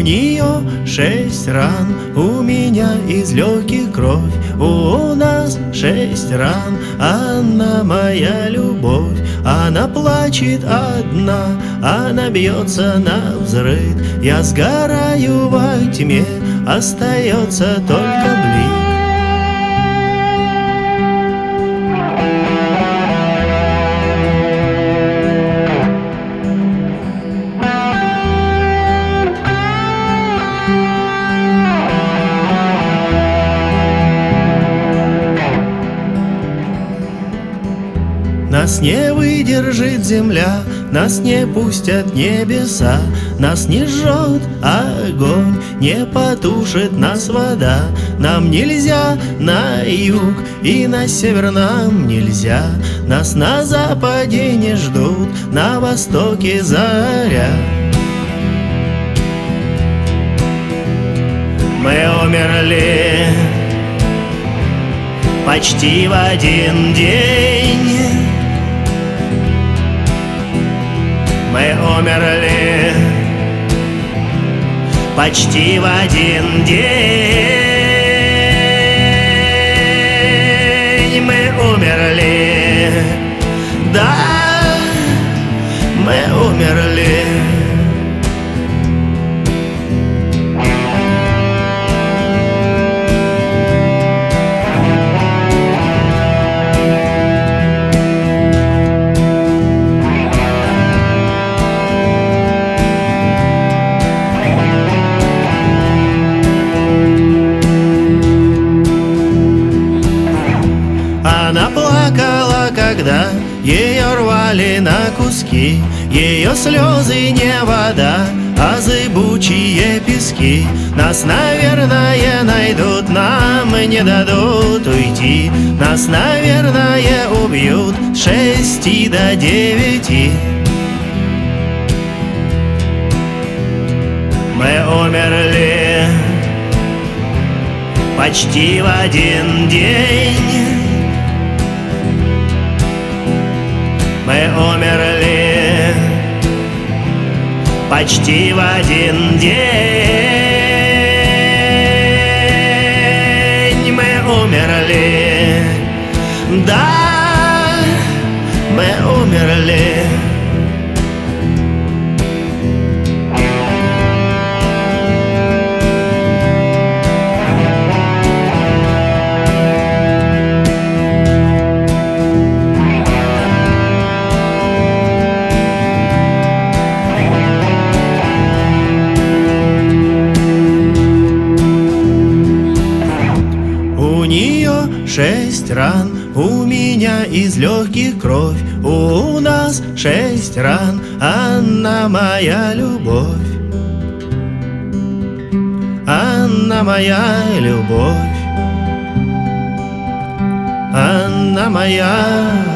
нее 6 ран, у меня из легких кровь. У нас 6 ран, она моя любовь. Она плачет одна, она бьется навзрыд. Я сгораю во тьме, остается только блик. Нас не выдержит земля, нас не пустят небеса, нас не жжет огонь, не потушит нас вода. Нам нельзя на юг и на север нам нельзя. Нас на западе не ждут, на востоке заря. Мы умерли почти в один день. Мы умерли почти в один день. Мы умерли, да, мы умерли. Она плакала, когда ее рвали на куски. Ее слезы не вода, а зыбучие пески. Нас, наверное, найдут, нам не дадут уйти. Нас, наверное, убьют с 6 до 9. Мы умерли почти в один день. Мы умерли почти в один день. Мы умерли, да, мы умерли. У нее 6 ран, у меня из легких кровь. У нас 6 ран, она моя любовь. Она моя любовь. Она моя